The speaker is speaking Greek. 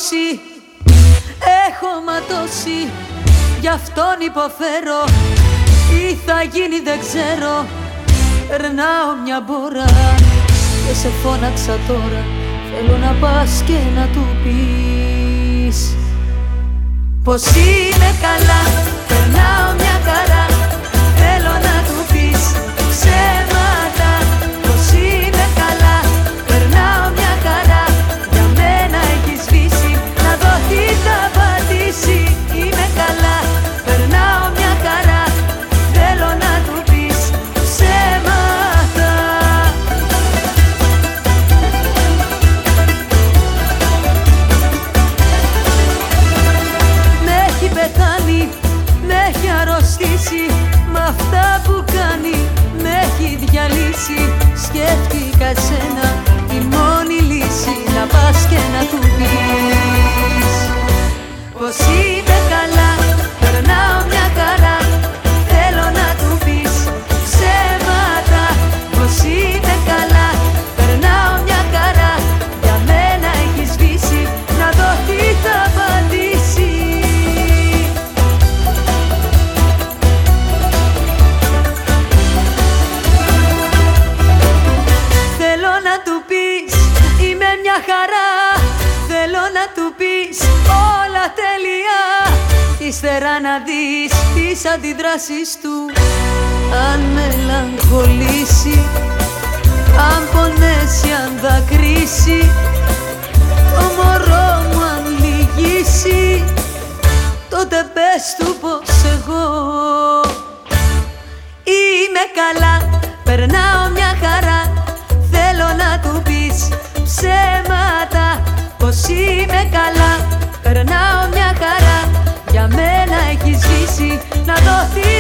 πληγώσει, έχω ματώσει, γι' αυτόν υποφέρω. Τι θα γίνει δεν ξέρω, περνάω μια μπόρα και σε φώναξα τώρα. Θέλω να πας και να του πεις πως είμαι καλά, περνάω μια χαρά. Θέλω να του πεις ψέματα πως είμαι καλά, περνάω μια χαρά. Για μένα έχει σβήσει, να δω τι θα πατήσει. Είμαι καλά, περνάω μια χαρά. Θέλω να του πεις ψέματα. Με έχει πεθάνει, με έχει αρρωστήσει, μ' αυτά που κάνει με έχει διαλύσει. Σκέφτηκα εσένα, τη μόνη λύση, να πας και να του πεις πως είμαι καλά, περνάω μια χαρά. Θέλω να του πεις ψέματα πως είμαι καλά, περνάω μια χαρά. Για μένα έχει σβήσει, να δω τι θα πατήσει. Θέλω να του πεις είμαι μια χαρά, θέλω να του πεις όλα τέλεια. Ύστερα να δεις τις αντιδράσεις του, αν μελαγχολήσει, αν πονέσει, αν δακρύσει, το μωρό μου αν λυγίσει, τότε πες του πως εγώ είμαι καλά, περνάω μια χαρά. Θέλω να του πεις ψέματα πως είμαι καλά, περνάω μια χαρά. Για μένα έχει ζήσει, να δω τι